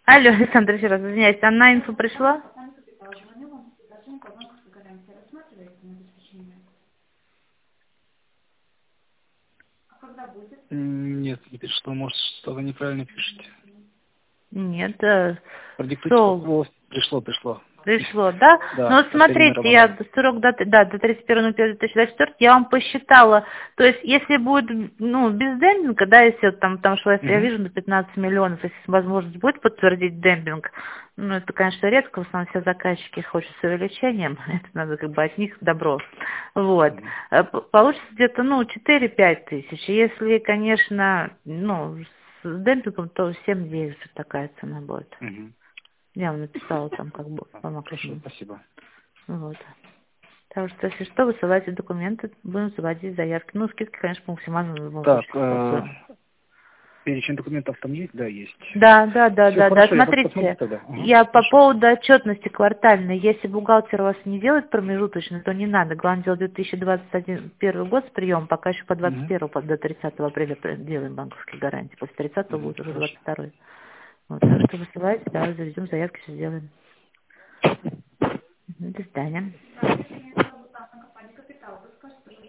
Алло, Александр, еще раз извиняюсь, а на инфу пришла? Нет, не пришло. Может, что-то неправильно пишете. Нет, Продиктуйте, сол пришло. пришло, да? Ну Да, вот последний номер смотрите, я вагона. срок даты, да, до 31.01.2024 я вам посчитала, то есть если будет, ну, без демпинга, да, если вот там, потому что я Угу. вижу на 15 миллионов, если возможность будет подтвердить демпинг, ну, это, конечно, редко, в основном все заказчики хотят с увеличением, это надо как бы от них добро, вот. Угу. Получится где-то, ну, 4-5 тысяч, если, конечно, ну, с демпингом, то 7-9 такая цена будет. Угу. Я вам написала там как бы по Хорошо, максимуму. спасибо. Вот. Так что, если что, высылайте документы, будем заводить заявки. Ну, скидки, конечно, максимально в любом Так, случае согласуем. перечень документов там есть? Да, есть. Все Да. хорошо, я посмотрю Смотрите, тогда. Ага, я по хорошо. поводу отчетности квартальной. Если бухгалтер у вас не делает промежуточно, то не надо. Главное, делать 2021 год с приемом, пока еще по Угу. 21 до 30 апреля делаем банковские гарантии. После 30 Угу. будет уже Хорошо. 22. Вот, так что высылайте, да, заведем заявки, все сделаем. До свидания.